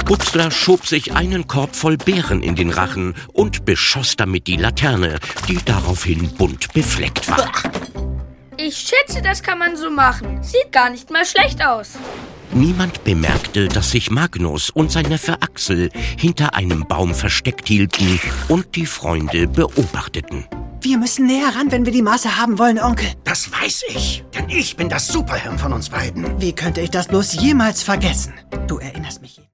Buchsler schob sich einen Korb voll Beeren in den Rachen und beschoss damit die Laterne, die daraufhin bunt befleckt war. Ich schätze, das kann man so machen. Sieht gar nicht mal schlecht aus. Niemand bemerkte, dass sich Magnus und sein Neffe Axel hinter einem Baum versteckt hielten und die Freunde beobachteten. Wir müssen näher ran, wenn wir die Maße haben wollen, Onkel. Das weiß ich, denn ich bin das Superhirn von uns beiden. Wie könnte ich das bloß jemals vergessen? Du erinnerst mich.